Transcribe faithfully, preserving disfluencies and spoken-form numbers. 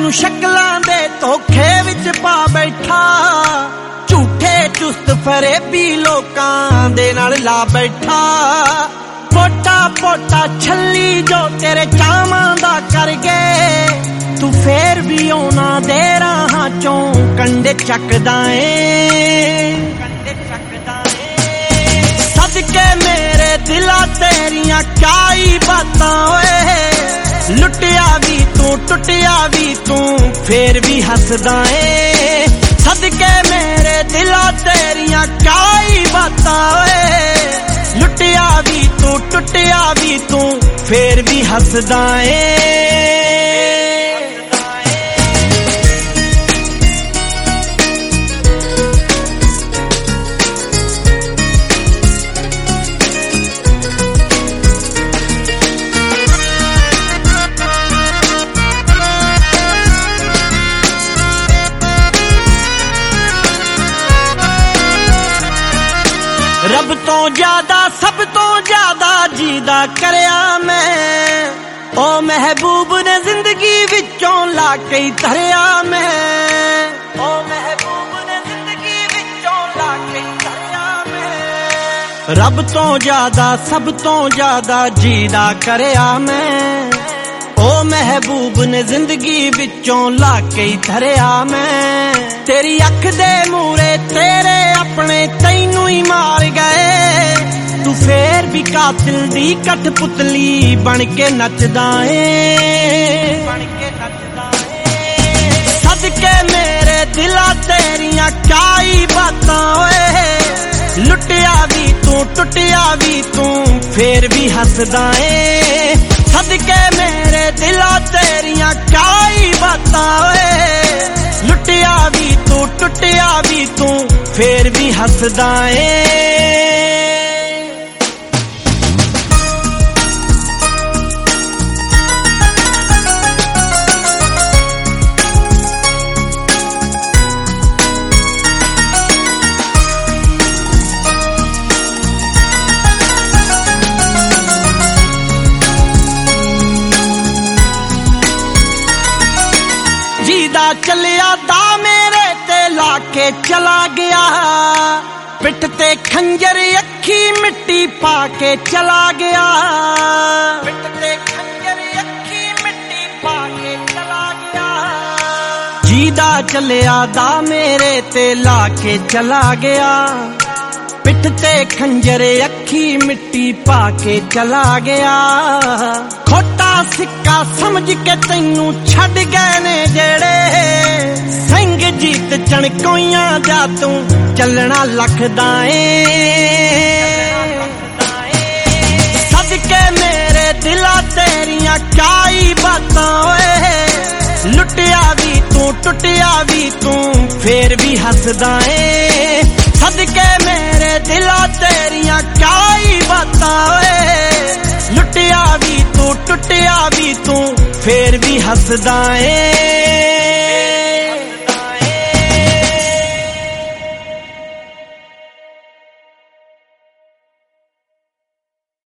ਤੈਨੂੰ ਸ਼ਕਲਾਂ ਦੇ ਧੋਖੇ ਵਿੱਚ ਪਾ ਬੈਠਾ, ਝੂਠੇ ਚੁਸਤ ਫਰੇਬੀ ਲੋਕਾਂ ਦੇ ਨਾਲ ਲਾ ਬੈਠਾ। ਪੋਟਾ ਪੋਟਾ ਛੱਲੀ ਜੋ ਤੇਰੇ ਚਾਵਾਂ ਦਾ ਕਰ ਗਏ, ਤੂੰ ਫੇਰ ਵੀ ਉਹਨਾਂ ਦੇ ਰਾਹਾਂ ਚੋਂ ਕੰਡੇ ਚੱਕਦਾ ਏ, ਕੰਡੇ ਚੱਕਦਾ ਏ। ਸਦਕੇ ਮੇਰੇ ਦਿਲਾਂ ਤੇਰੀਆਂ ਕਾਈ ਬਾਤਾਂ ਓਏ, ਲੁੱਟਿਆ ਵੀ ਤੂੰ ਟੁੱਟਿਆ ਵੀ ਤੂੰ ਫੇਰ ਵੀ ਹੱਸਦਾ ਏ। ਸਦਕੇ ਮੇਰੇ ਦਿਲਾਂ ਤੇਰੀਆਂ ਕਾਈ ਬਾਤਾਂ ਓਏ, ਲੁੱਟਿਆ ਵੀ ਤੂੰ ਟੁੱਟਿਆ ਵੀ ਤੂੰ ਫੇਰ ਵੀ ਹੱਸਦਾ ਏ। ਰੱਬ ਤੋਂ ਜ਼ਿਆਦਾ ਸਭ ਤੋਂ ਜ਼ਿਆਦਾ ਜੀਦਾ ਕਰਿਆ ਮੈਂ, ਓ ਮਹਿਬੂਬ ਨੇ ਜ਼ਿੰਦਗੀ ਵਿੱਚੋਂ ਲਾ ਕੇ ਧਰਿਆ ਮੈਂ, ਓ ਮਹਿਬੂਬ ਨੇ ਜ਼ਿੰਦਗੀ ਵਿੱਚੋਂ ਲਾ ਕੇ ਧਰਿਆ ਮੈਂ। ਰੱਬ ਤੋਂ ਜ਼ਿਆਦਾ ਸਭ ਤੋਂ ਜ਼ਿਆਦਾ ਜੀਦਾ ਕਰਿਆ ਮੈਂ, ਓ ਮਹਿਬੂਬ ਨੇ ਜ਼ਿੰਦਗੀ ਵਿੱਚੋਂ ਲਾ ਕੇ ਧਰਿਆ ਮੈਂ। ਤੇਰੀ ਅੱਖ ਦੇ ਮੂਰੇ ਤੇਰੇ ਆਪਣੇ ਤੈਨੂੰ ਹੀ ਮਾਰ ਗਏ, ਤੂੰ ਫੇਰ ਵੀ ਕਾਤਿਲ ਦੀ ਕਠਪੁਤਲੀ ਬਣ ਕੇ ਨੱਚਦਾ ਏ, ਬਣ ਕੇ ਨੱਚਦਾ ਏ। ਸਦਕੇ ਮੇਰੇ ਦਿਲਾਂ ਤੇਰੀਆਂ ਕਾਈ ਬਾਤਾਂ ਓਏ, ਲੁੱਟਿਆ ਵੀ ਤੂੰ ਟੁੱਟਿਆ ਵੀ ਤੂੰ ਫੇਰ ਵੀ ਹੱਸਦਾ ਏ। ਸਦਕੇ ਮੇਰੇ ਦਿਲਾਂ ਤੇਰੀਆਂ ਕਾਈ ਬਾਤਾਂ ਓਏ, ਲੁੱਟਿਆ ਵੀ ਤੂੰ ਟੁੱਟਿਆ ਵੀ ਤੂੰ ਫੇਰ ਵੀ ਹੱਸਦਾ ਏ। ਜੀਦਾ ਚੱਲਿਆ ਦਾ ਮੇਰੇ ਤੇ ਲਾ ਕੇ ਚਲਾ ਗਿਆ, ਪਿੱਠ ਤੇ ਖੰਜਰ ਅੱਖੀ ਮਿੱਟੀ ਪਾ ਕੇ ਚਲਾ ਗਿਆ, ਪਿੱਠ ਤੇ ਖੰਜਰ ਅੱਖੀ ਮਿੱਟੀ ਪਾ ਕੇ ਚਲਾ ਗਿਆ। ਜੀਦਾ ਚੱਲਿਆ ਦਾ ਮੇਰੇ ਤੇ ਲਾ ਕੇ ਚਲਾ ਗਿਆ, ਪਿੱਠ ਤੇ ਖੰਜਰ ਅੱਖੀ ਮਿੱਟੀ ਪਾ ਕੇ ਚਲਾ ਗਿਆ। ਖੋਟਾ ਸਿੱਕਾ ਸਮਝ ਕੇ ਤੈਨੂੰ ਛੱਡ ਗਏ ਨੇ ਜਿਹੜੇ, ਸਿੰਘ ਜੀਤ ਚਣਕੋਈਆਂ ਜਾ ਤੂੰ ਚੱਲਣਾ ਲੱਖਦਾ ਏ। ਸਦਕੇ ਮੇਰੇ ਦਿਲਾਂ ਤੇਰੀਆਂ ਕਾਈ ਬਾਤਾਂ ਓਏ, ਲੁੱਟਿਆ ਵੀ ਤੂੰ ਟੁੱਟਿਆ ਵੀ ਤੂੰ ਫੇਰ ਵੀ ਹੱਸਦਾ ਏ। ਸਦਕੇ ਮੇਰੇ ਦਿਲਾਂ ਤੇਰੀਆਂ ਕਾਈ ਬਾਤਾਂ ਓਏ, ਲੁੱਟਿਆ ਵੀ ਤੂੰ ਟੁੱਟਿਆ ਵੀ ਤੂੰ ਫੇਰ ਵੀ ਹੱਸਦਾ ਏ।